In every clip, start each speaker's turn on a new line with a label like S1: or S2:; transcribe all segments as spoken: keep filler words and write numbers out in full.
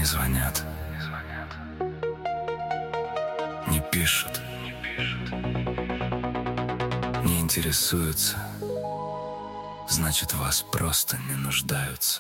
S1: звонят, не пишут, не интересуются. Значит, в вас просто не нуждаются.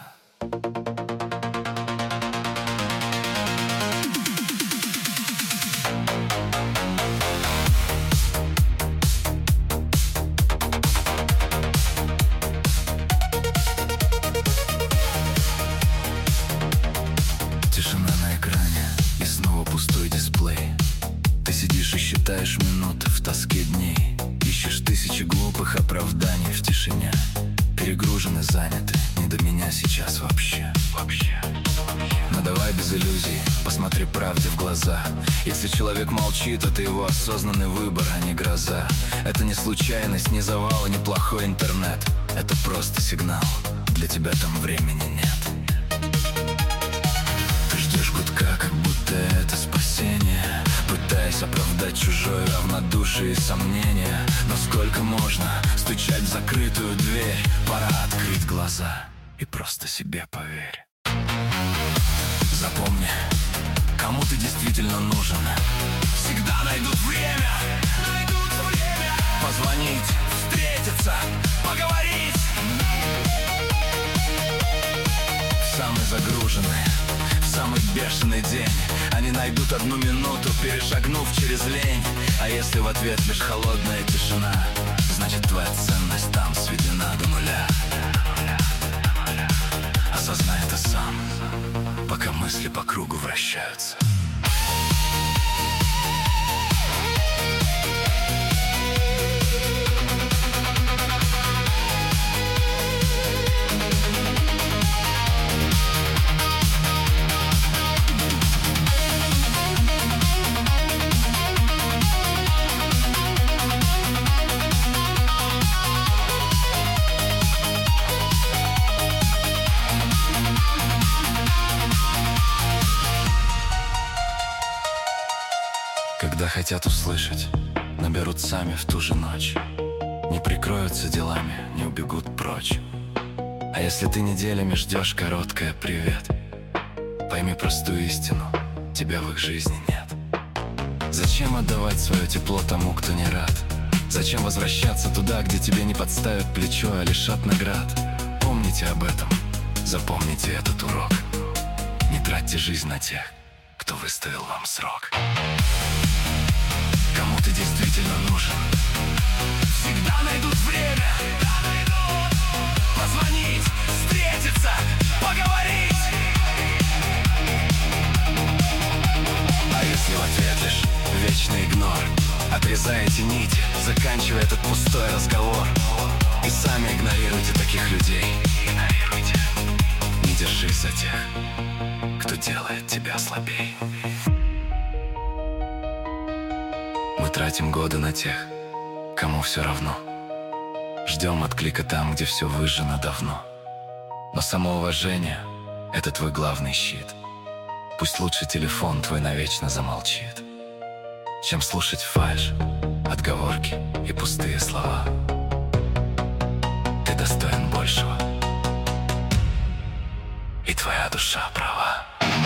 S1: Тишина на экране и снова пустой дисплей. Ты сидишь и считаешь минуты в тоске дней. Ищешь тысячи глупых оправданий в тишине. Перегружены, заняты, не до меня сейчас вообще, вообще. Но давай без иллюзий, посмотри правде в глаза. Если человек молчит, это его осознанный выбор, а не гроза. Это не случайность, не завал, не плохой интернет. Это просто сигнал, для тебя там времени нет. Ты ждешь гудка, как будто это спасение, пытаясь оправдать чужое равнодушие и сомнения. Но сколько можно стучать в закрытую дверь? Пора открыть глаза и просто себе поверь. Запомни, кому ты действительно нужен. Всегда найдут время, найдут время позвонить, встретиться, поговорить. В самый загруженный, в самый бешеный день они найдут одну минуту, перешагнув через лень. А если в ответ лишь холодная тишина, значит твоя ценность там сведена до нуля. Осознай это сам, пока мысли по кругу вращаются. Когда хотят услышать, наберут сами в ту же ночь. Не прикроются делами, не убегут прочь. А если ты неделями ждешь короткое «привет», пойми простую истину, тебя в их жизни нет. Зачем отдавать свое тепло тому, кто не рад? Зачем возвращаться туда, где тебе не подставят плечо, а лишат наград? Помните об этом, запомните этот урок. Не тратьте жизнь на тех, кто выставил вам срок. Кому ты действительно нужен? Всегда найдут время, позвонить, встретиться, поговорить. А если в ответ лишь вечный игнор, отрезаете нити, заканчивая этот пустой разговор. И сами игнорируйте таких людей. Игнорируйте. Не держись за тех, кто делает тебя слабей. Мы тратим годы на тех, кому все равно. Ждем отклика там, где все выжжено давно. Но самоуважение — это твой главный щит. Пусть лучше телефон твой навечно замолчит, чем слушать фальшь, отговорки и пустые слова. Ты достоин большего, и твоя душа права.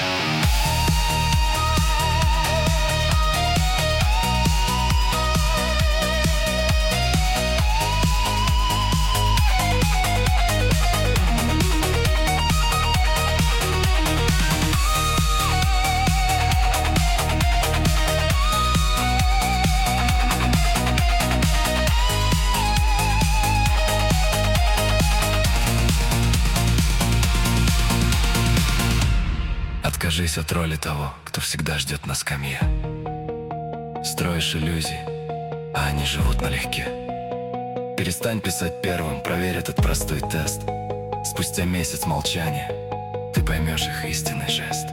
S1: Откажись от роли того, кто всегда ждет на скамье. Строишь иллюзии, а они живут налегке. Перестань писать первым, проверь этот простой тест. Спустя месяц молчания ты поймешь их истинный жест.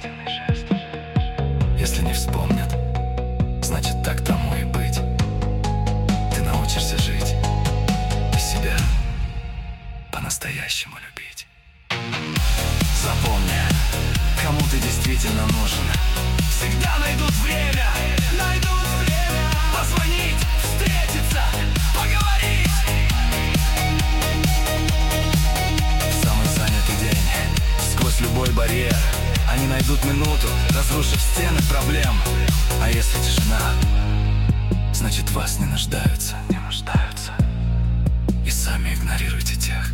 S1: Если не вспомнят, значит так тому и быть. Ты научишься жить и себя по-настоящему любить. Запомни, кому ты действительно нужен. Всегда найдут время, найдут время позвонить, встретиться, поговорить. В самый занятый день, сквозь любой барьер, они найдут минуту, разрушив стены проблем. А если тишина, значит вас не нуждаются, не нуждаются. И сами игнорируйте тех,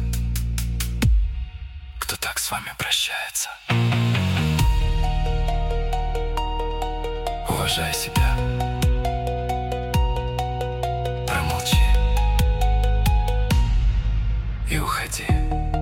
S1: кто так с вами прощается. Уважай себя. Промолчи и уходи.